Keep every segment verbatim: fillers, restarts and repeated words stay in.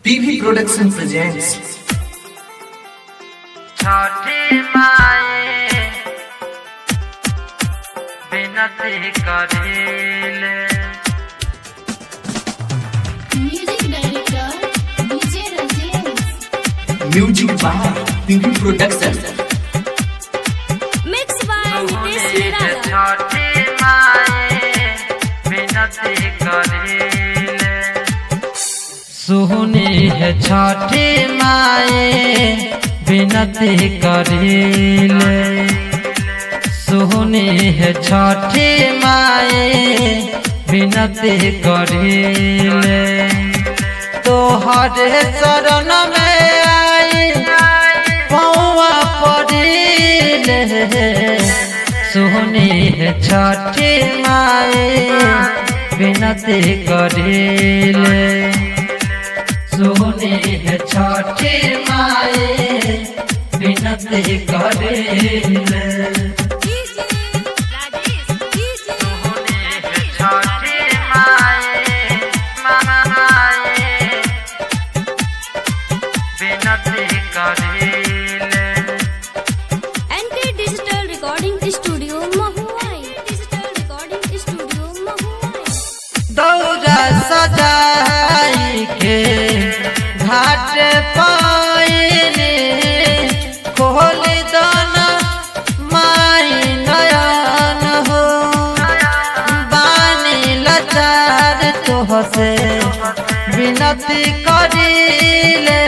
T V Production presents छठी माए विनती करेले। Music director D J Rajesh. music by T V Production. Mixed by Nitesh Nirala. छठी माए विनती करेले। सुहनी है छठी माए विनती करेले। सुहनी है छठी माए विनती करेले। तोहरे शरण में आई पौआ पड़िले। सुहनी है छठी माए विनती करेले। सुहनी है छठी माए विनती करेले। N K Digital Recording Studio Mahuai. Digital Recording Studio Mahuai. दौरा सजाई के घाट पाइने खोल दाना माई नयन हो। बानी लाचार तोहसे विनती करिले।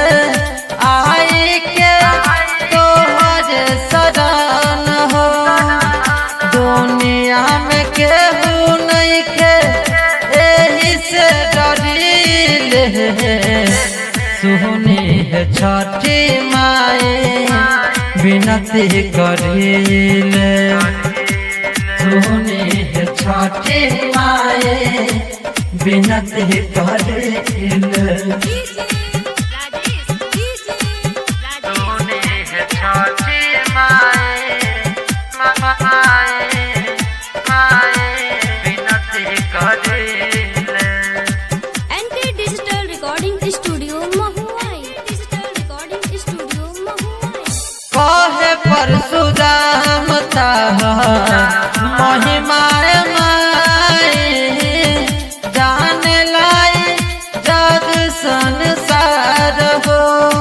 आई के तोहर शरण हो। दुनिया में केहू नहीं के एही से डरिले। सुहनी है छठी माए विनती करिले। सुहनी है छठी माए विनती करिले। सुहनी है छठी माए माए माए विनती करिले। N K Digital Recording Studio Mahuai. Digital Recording Studio Mahuai. कहे परशुराम महिमाए माई जाने लाई जग संसार हो।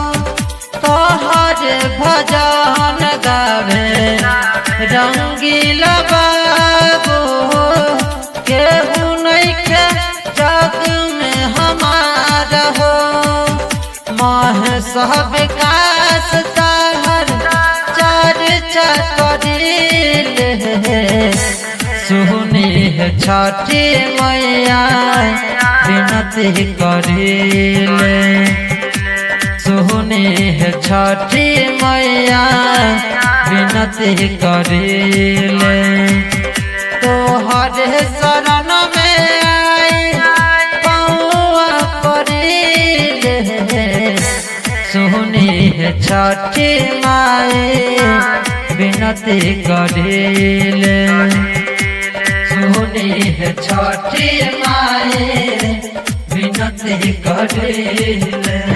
तोहर भजन गावे रंगीला बाबू केहू नहीं के जग में हमार हो। मह सब विकास ताहर चर्चा करिले। सुहनी है छठी मैया विनती करिले। सुहनी है छठी मैया विनती करिले। तोहरे शरण में आई पौआ पड़िले। सुहनी है छठी माए विनती करिले। सुहनी है छठी माए विनती करिले।